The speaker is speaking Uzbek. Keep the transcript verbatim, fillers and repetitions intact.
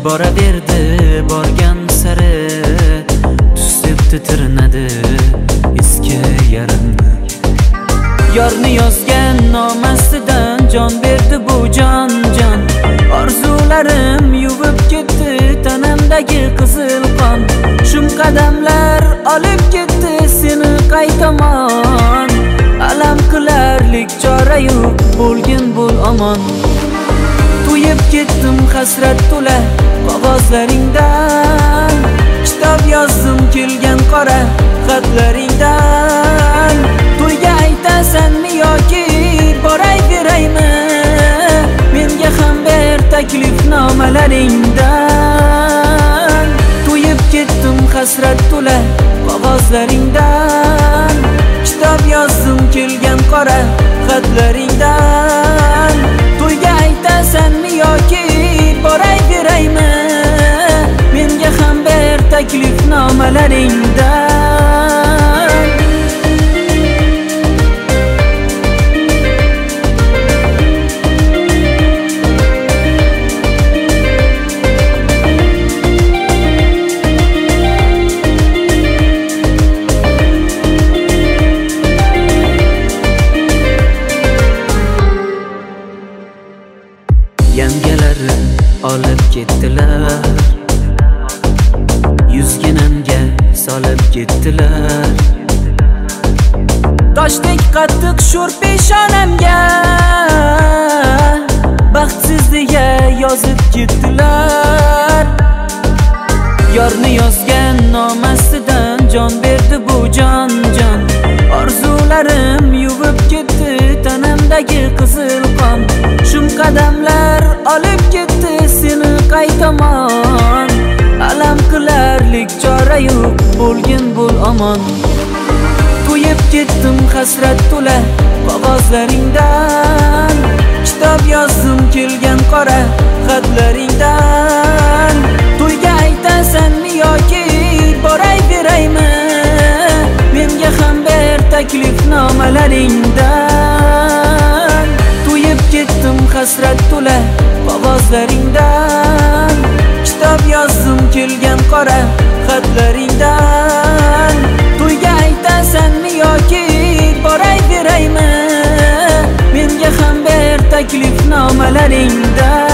boraverdi borgan sari, tusib titirnadi eski yarimni. Yorni yozgan nomasidan jon berdi bu jon jon. Orzularim yuvib ketdi tanamdagi qizil qon. Shum qadamlar olib ketdi seni qaytamon. Alam qilarlik chora yo'q, bo'lgin bo'l omon. To'yib ketdim hasrat to'la qog'ozlaringdan. Kitob yozdim kelgan qora xatlaringdan. To'yga aytasanmi yoki boray beraymi? Menga ham ber taklifnomalaringdan. To'yib ketdim hasrat to'la qog'ozlaringdan. Kitob yozdim kelgan qora xatlaringdan. To'yga aytasanmi yoki boray beraymi? Menga ham ber taklifnomalaringdan. Yangalari olib ketdilar, yuzginamga solib ketdilar. Toshdek qattiq sho'r peshonamga baxtsiz deya yozib ketdilar. Yorni yozgan nomasidan jon berdi bu jon jon. Orzularim yuvib ketdi tanamdagi qizil qon. Shum qadamlar olib ketdi seni qaytamon. Alam qilarlik chora yo'q, bo'lgin bo'l omon. To'yib ketdim hasrat to'la qog'ozlaringdan. Kitob yozdim kelgan qora xatlaringdan. To'yga aytasanmi yoki boray beraymi? Menga ham ber taklifnomalaringdan. To'yib ketdim hasrat to'la qog'ozlaringdan. Kitob yozdim kelgan qora xatlaringdan. To'yga aytasanmi yoki boray beraymi? Menga ham ber taklifnomalaringdan.